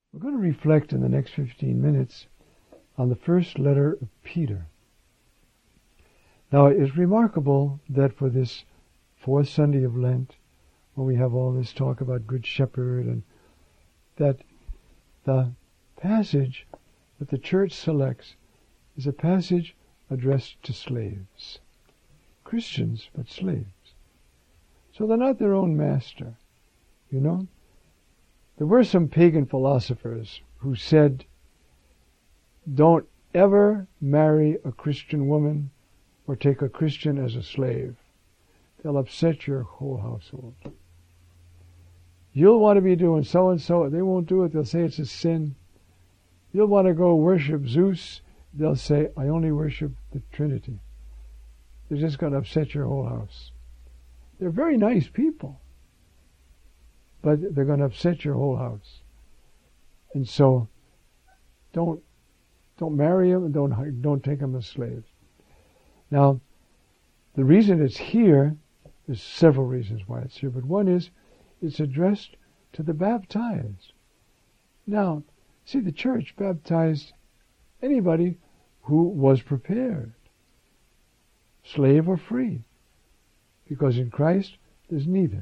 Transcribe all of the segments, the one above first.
We're going to reflect in the next 15 minutes on the first letter of Peter. Now, it is remarkable that for this fourth Sunday of Lent, when we have all this talk about Good Shepherd, and that the passage that the Church selects is a passage addressed to slaves. Christians, but slaves. So they're not their own master, you know. There were some pagan philosophers who said, don't ever marry a Christian woman or take a Christian as a slave. They'll upset your whole household. You'll want to be doing so-and-so. They won't do it. They'll say it's a sin. You'll want to go worship Zeus. They'll say, I only worship the Trinity. They're just going to upset your whole house. They're very nice people, but they're going to upset your whole house. And so, don't marry them, and don't take them as slaves. Now, the reason it's here, there's several reasons why it's here, but one is it's addressed to the baptized. Now, see, the Church baptized anybody who was prepared, slave or free, because in Christ there's neither.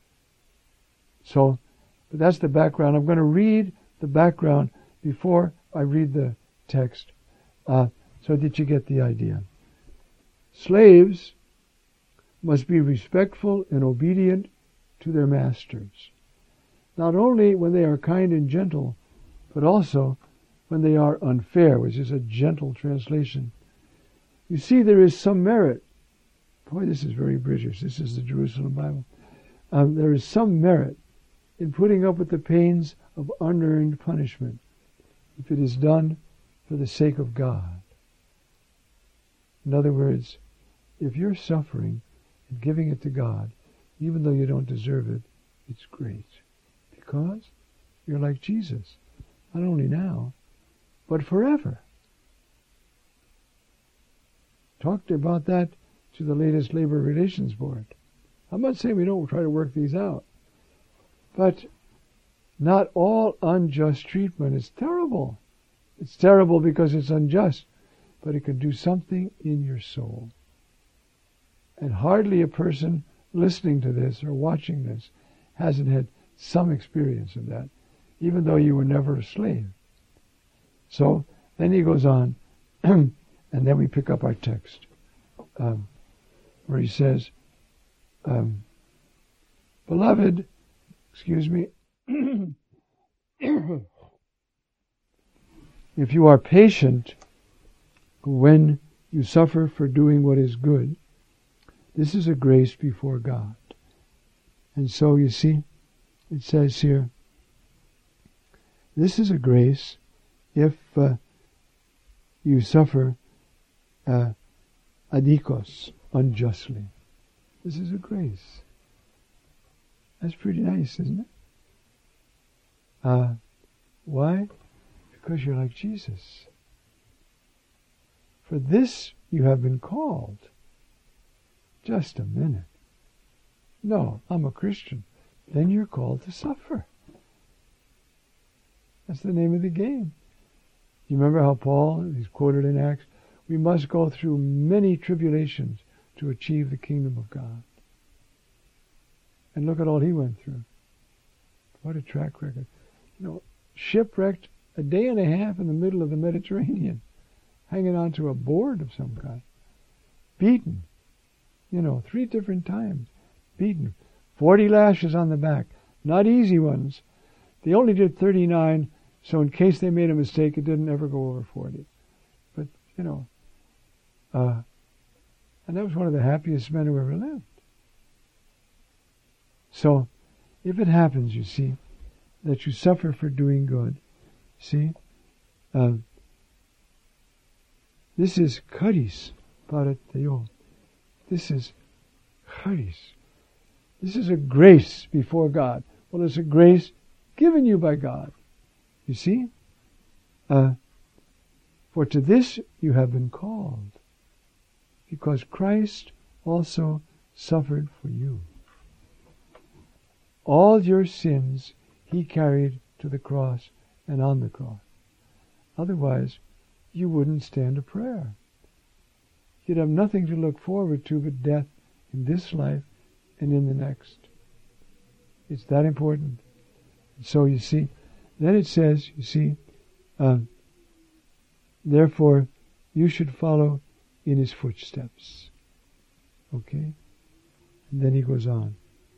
So, but that's the background. I'm going to read the background before I read the text, so that you get the idea. Slaves must be respectful and obedient to their masters, not only when they are kind and gentle, but also when they are unfair, which is a gentle translation. You see, there is some merit. Boy, this is very British. This is the Jerusalem Bible. There is some merit in putting up with the pains of unearned punishment if it is done for the sake of God. In other words, if you're suffering and giving it to God, even though you don't deserve it, it's great. Because you're like Jesus, not only now, but forever. Talked about that to the latest Labor Relations Board. I'm not saying we don't try to work these out, but not all unjust treatment is terrible. It's terrible because it's unjust, but it can do something in your soul. And hardly a person listening to this or watching this hasn't had some experience of that, even though you were never a slave. So then he goes on, and then we pick up our text, where he says, Beloved, if you are patient when you suffer for doing what is good, this is a grace before God. And so you see, it says here, this is a grace if you suffer adikos, unjustly. This is a grace. That's pretty nice, isn't it? Why? Because you're like Jesus. For this you have been called. Just a minute. No, I'm a Christian. Then you're called to suffer. That's the name of the game. You remember how Paul, he's quoted in Acts, we must go through many tribulations to achieve the kingdom of God. And look at all he went through. What a track record. You know, shipwrecked a day and a half in the middle of the Mediterranean, hanging onto a board of some kind. Beaten, 3 different times. Beaten. 40 lashes on the back. Not easy ones. They only did 39, so in case they made a mistake, it didn't ever go over 40. But, and that was one of the happiest men who ever lived. So, if it happens, you see, that you suffer for doing good, see, this is charis paratheo. This is charis. This is a grace before God. Well, it's a grace given you by God. You see? For to this you have been called, because Christ also suffered for you. All your sins he carried to the cross and on the cross. Otherwise, you wouldn't stand a prayer. You'd have nothing to look forward to but death in this life and in the next. It's that important. So you see, then it says, therefore, you should follow in his footsteps. Okay? And then he goes on.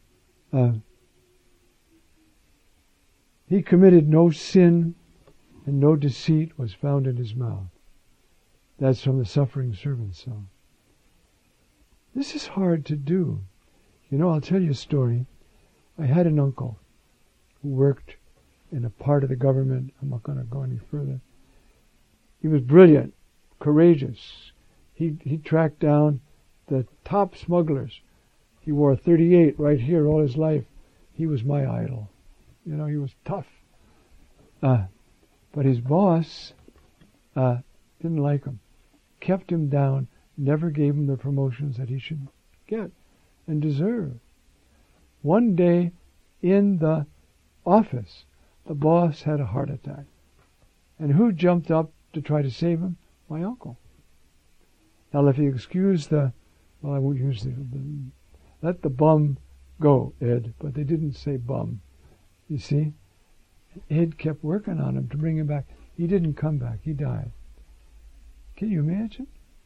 He committed no sin, and no deceit was found in his mouth. That's from the Suffering Servant song. This is hard to do. I'll tell you a story. I had an uncle who worked in a part of the government. I'm not going to go any further. He was brilliant, courageous. He tracked down the top smugglers. He wore a 38 right here all his life. He was my idol. He was tough. But his boss didn't like him, kept him down, never gave him the promotions that he should get and deserve. One day in the office, the boss had a heart attack. And who jumped up to try to save him? My uncle. Now, if you excuse I won't use let the bum go, Ed, but they didn't say bum. You see? Ed kept working on him to bring him back. He didn't come back. He died. Can you imagine?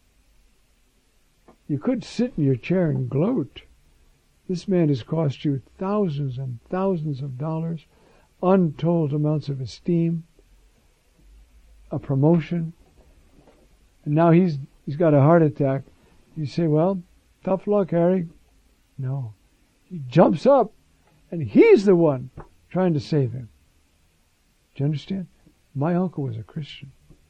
You could sit in your chair and gloat. This man has cost you thousands and thousands of dollars, untold amounts of esteem, a promotion, and now he's got a heart attack. You say, well, tough luck, Harry. No. He jumps up, and he's the one trying to save him. Do you understand? My uncle was a Christian.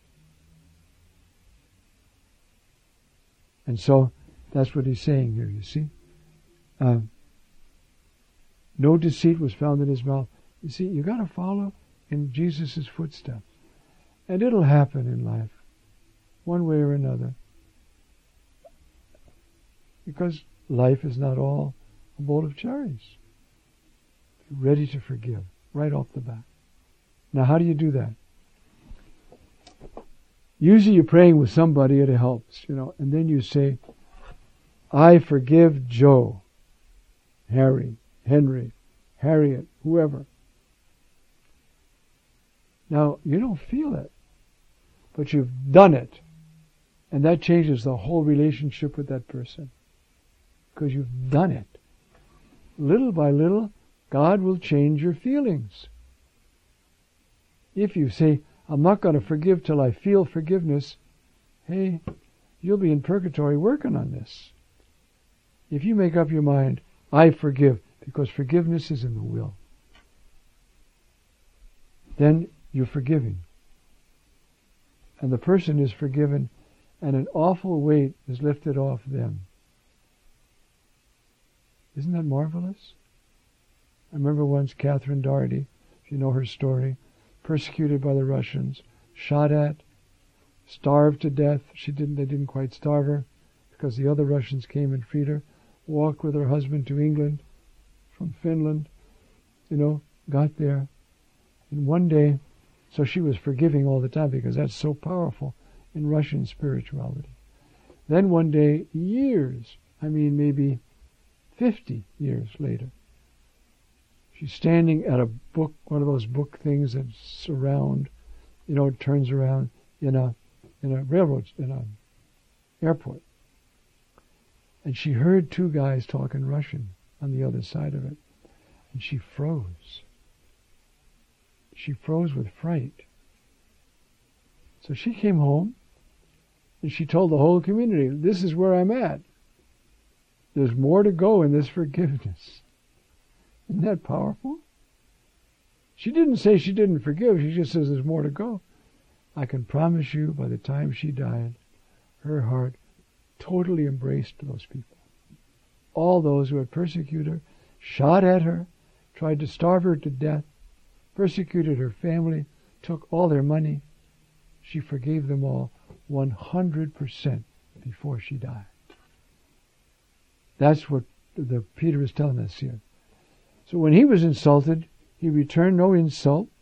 And so, that's what he's saying here, you see. No deceit was found in his mouth. You see, you got to follow in Jesus' footsteps. And it'll happen in life, one way or another. Because life is not all a bowl of cherries. Be ready to forgive right off the bat. Now, how do you do that? Usually you're praying with somebody, it helps, and then you say, I forgive Joe, Harry, Henry, Harriet, whoever. Now, you don't feel it, but you've done it. And that changes the whole relationship with that person. Because you've done it. Little by little, God will change your feelings. If you say, I'm not going to forgive till I feel forgiveness, hey, you'll be in purgatory working on this. If you make up your mind, I forgive, because forgiveness is in the will, then you're forgiving. And the person is forgiven, and an awful weight is lifted off them. Isn't that marvelous? I remember once Catherine Doherty, if you know her story, persecuted by the Russians, shot at, starved to death. They didn't quite starve her because the other Russians came and freed her. Walked with her husband to England from Finland, got there. And one day, so she was forgiving all the time because that's so powerful in Russian spirituality. Then one day, maybe 50 years later, she's standing at a book, one of those book things that surround, it turns around in a railroad, in an airport. And she heard two guys talking Russian on the other side of it. And she froze. She froze with fright. So she came home and she told the whole community, this is where I'm at. There's more to go in this forgiveness. Isn't that powerful? She didn't say she didn't forgive. She just says there's more to go. I can promise you by the time she died, her heart totally embraced those people. All those who had persecuted her, shot at her, tried to starve her to death, persecuted her family, took all their money. She forgave them all 100% before she died. That's what Peter is telling us here. So when he was insulted, he returned no insult,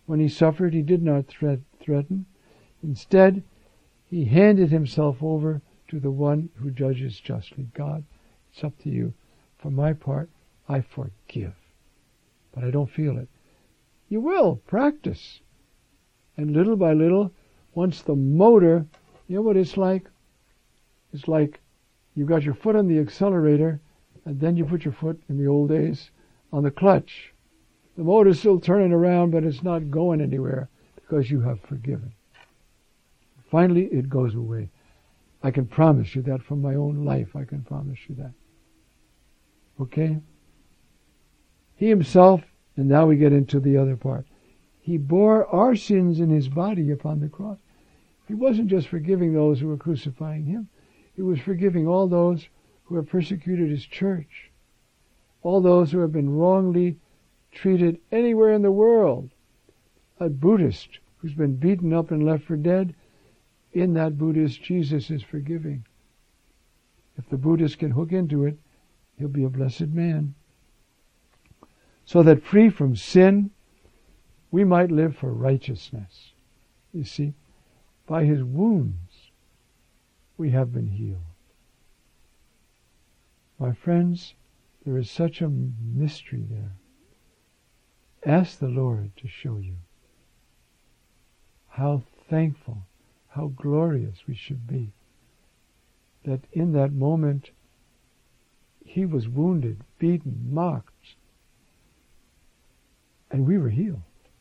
When he suffered, he did not threaten. Instead, he handed himself over to the one who judges justly. God, it's up to you. For my part, I forgive. But I don't feel it. You will. Practice. And little by little, once the motor, you know what it's like? It's like you got your foot on the accelerator, and then you put your foot, in the old days, on the clutch. The motor's still turning around, but it's not going anywhere because you have forgiven. Finally, it goes away. I can promise you that from my own life. I can promise you that. Okay? He himself, and now we get into the other part. He bore our sins in his body upon the cross. He wasn't just forgiving those who were crucifying him. He was forgiving all those who have persecuted his church. All those who have been wrongly treated anywhere in the world. A Buddhist who's been beaten up and left for dead, in that Buddhist, Jesus is forgiving. If the Buddhist can hook into it, he'll be a blessed man. So that free from sin, we might live for righteousness. You see, by his wounds, we have been healed. My friends, there is such a mystery there. Ask the Lord to show you how thankful, how glorious we should be that in that moment he was wounded, beaten, mocked, and we were healed.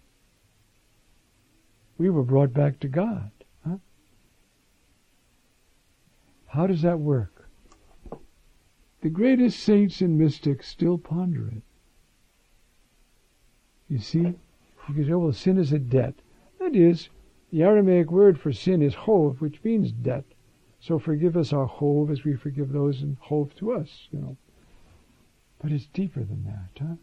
We were brought back to God. Huh? How does that work? The greatest saints and mystics still ponder it. You see, you can say, well, sin is a debt. That is, the Aramaic word for sin is hov, which means debt. So forgive us our hov as we forgive those in hov to us, you know. But it's deeper than that, huh?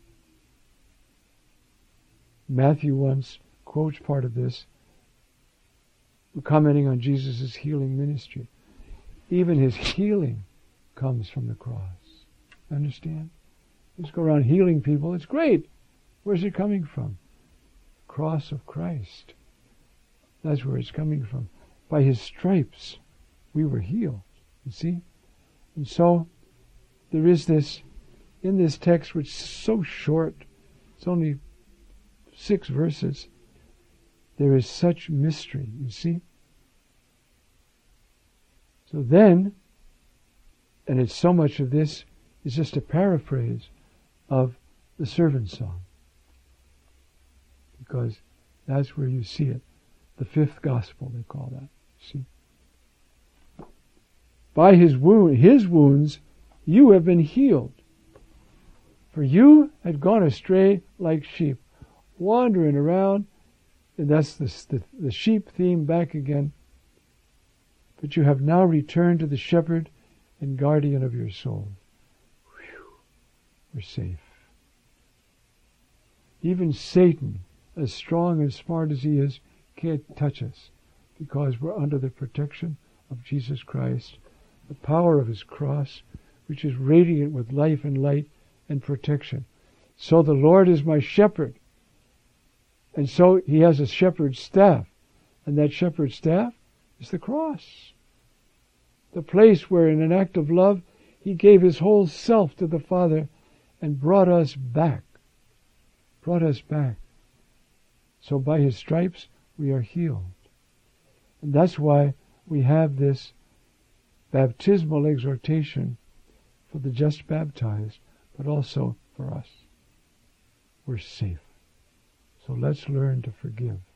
Matthew once quotes part of this, commenting on Jesus' healing ministry. Even his healing comes from the cross. Understand? Just go around healing people. It's great. Where's it coming from? The cross of Christ. That's where it's coming from. By his stripes, we were healed. You see? And so, there is this, in this text, which is so short, it's only 6 verses, there is such mystery, you see? So then, and it's so much of this is just a paraphrase of the servant song. Because that's where you see it. The 5th gospel, they call that. See? By his wounds, you have been healed. For you had gone astray like sheep, wandering around, and that's the sheep theme back again. But you have now returned to the shepherd and guardian of your soul. Whew, we're safe. Even Satan, as strong and smart as he is, can't touch us because we're under the protection of Jesus Christ, the power of his cross, which is radiant with life and light and protection. So the Lord is my shepherd. And so he has a shepherd's staff. And that shepherd's staff is the cross. The place where in an act of love he gave his whole self to the Father and brought us back. Brought us back. So by his stripes we are healed. And that's why we have this baptismal exhortation for the just baptized, but also for us. We're safe. So let's learn to forgive.